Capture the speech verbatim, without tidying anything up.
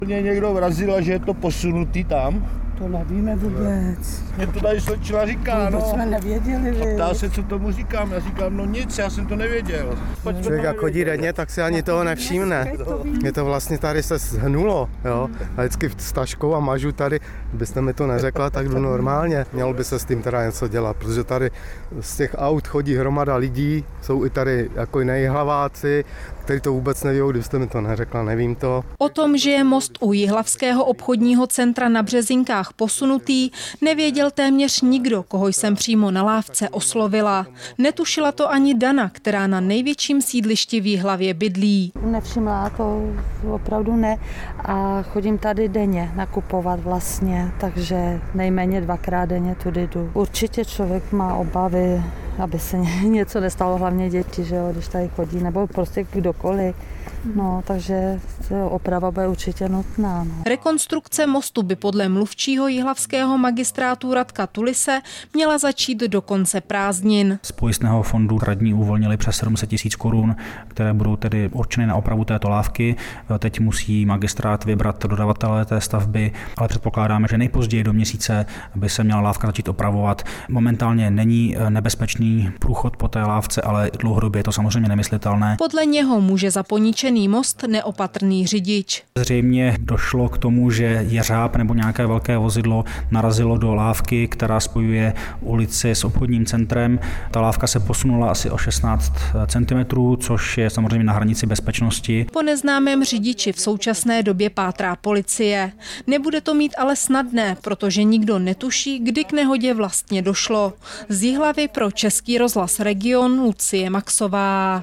Mě někdo vrazil a že je to posunutý tam. To nevíme vůbec. Mě to tady slečna říká, no. To jsme nevěděli, vy. Ptá se, co tomu říkám. Já říkám, no nic, já jsem to nevěděl. Člověk jak chodí denně, tak si ani toho nevšimne. Mě to vlastně tady se zhnulo, jo. A vždycky s taškou a mažu tady, byste mi to neřekla, tak jdu normálně. Mělo by se s tím teda něco dělat, protože tady z těch aut chodí hromada lidí, jsou i tady jako jiní hlaváci, kteří to vůbec neví, kdybyste mi to neřekla, nevím to. O tom, že je most u Jihlavského obchodního centra na Březinkách posunutý, nevěděl téměř nikdo, koho jsem přímo na lávce oslovila. Netušila to ani Dana, která na největším sídlišti v Jihlavě bydlí. Nevšimla to opravdu ne a chodím tady denně nakupovat vlastně, takže nejméně dvakrát denně tudy jdu. Určitě člověk má obavy, aby se něco nestalo, hlavně děti, že jo, když tady chodí, nebo prostě kdokoliv. No, takže oprava bude určitě nutná. No. Rekonstrukce mostu by podle mluvčího jihlavského magistrátu Radka Tulise měla začít do konce prázdnin. Z pojistného fondu radní uvolnili přes sedm set tisíc korun, které budou tedy určeny na opravu této lávky. Teď musí magistrát vybrat dodavatele té stavby, ale předpokládáme, že nejpozději do měsíce by se měla lávka začít opravovat. Momentálně není nebezpečný průchod po té lávce, ale dlouhodobě je to samozřejmě nemyslitelné. Podle něho může za poničený most neopatrný řidič. Zřejmě došlo k tomu, že jeřáb nebo nějaké velké vozidlo narazilo do lávky, která spojuje ulici s obchodním centrem. Ta lávka se posunula asi o šestnáct centimetrů, což je samozřejmě na hranici bezpečnosti. Po neznámém řidiči v současné době pátrá policie. Nebude to mít ale snadné, protože nikdo netuší, kdy k nehodě vlastně došlo. Z Jihlavy pro Český rozhlas Region Lucie Maxová.